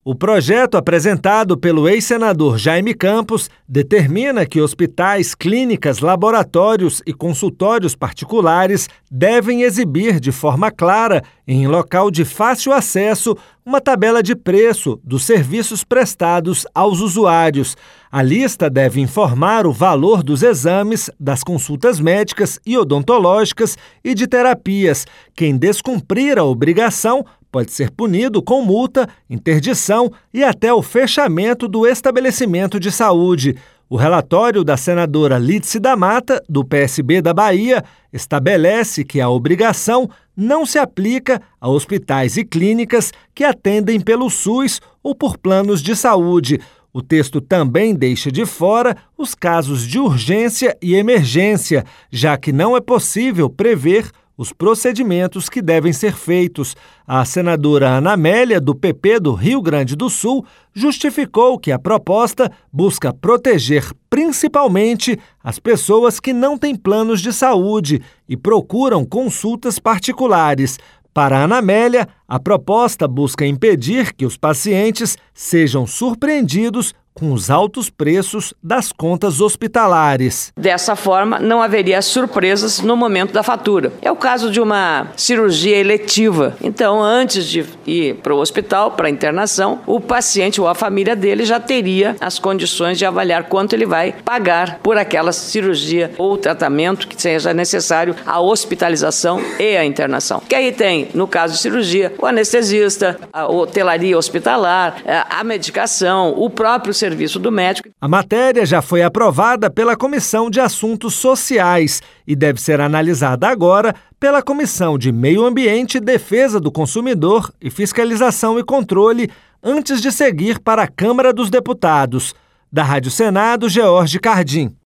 O projeto apresentado pelo ex-senador Jaime Campos determina que hospitais, clínicas, laboratórios e consultórios particulares devem exibir de forma clara, em local de fácil acesso, uma tabela de preço dos serviços prestados aos usuários. A lista deve informar o valor dos exames, das consultas médicas e odontológicas e de terapias. Quem descumprir a obrigação pode ser punido com multa, interdição e até o fechamento do estabelecimento de saúde. O relatório da senadora Lídice da Mata, do PSB da Bahia, estabelece que a obrigação não se aplica a hospitais e clínicas que atendem pelo SUS ou por planos de saúde. O texto também deixa de fora os casos de urgência e emergência, já que não é possível prever os procedimentos que devem ser feitos. A senadora Ana Amélia, do PP do Rio Grande do Sul, justificou que a proposta busca proteger principalmente as pessoas que não têm planos de saúde e procuram consultas particulares. Para Ana Amélia, a proposta busca impedir que os pacientes sejam surpreendidos com os altos preços das contas hospitalares. Dessa forma, não haveria surpresas no momento da fatura. É o caso de uma cirurgia eletiva. Então, antes de ir para o hospital, para a internação, o paciente ou a família dele já teria as condições de avaliar quanto ele vai pagar por aquela cirurgia ou tratamento que seja necessário a hospitalização e a internação. Que aí tem, no caso de cirurgia, o anestesista, a hotelaria hospitalar, a medicação, o próprio serviço do médico. A matéria já foi aprovada pela Comissão de Assuntos Sociais e deve ser analisada agora pela Comissão de Meio Ambiente, Defesa do Consumidor e Fiscalização e Controle, antes de seguir para a Câmara dos Deputados. Da Rádio Senado, George Cardim.